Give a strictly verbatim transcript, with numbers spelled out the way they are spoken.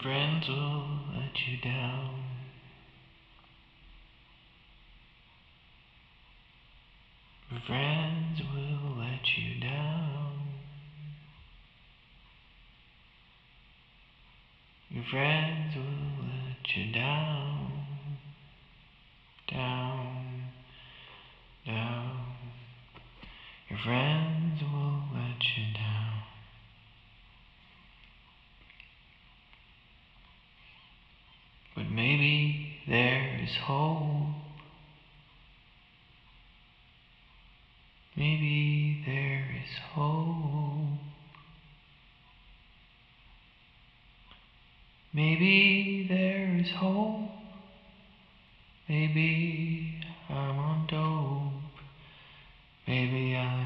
friends will let you down. Your friends will let you down. Your friends will let you down. Down, down. Your friends will let you down. But maybe there is hope. Maybe there is hope. Maybe there is hope. Maybe I'm on dope. Maybe I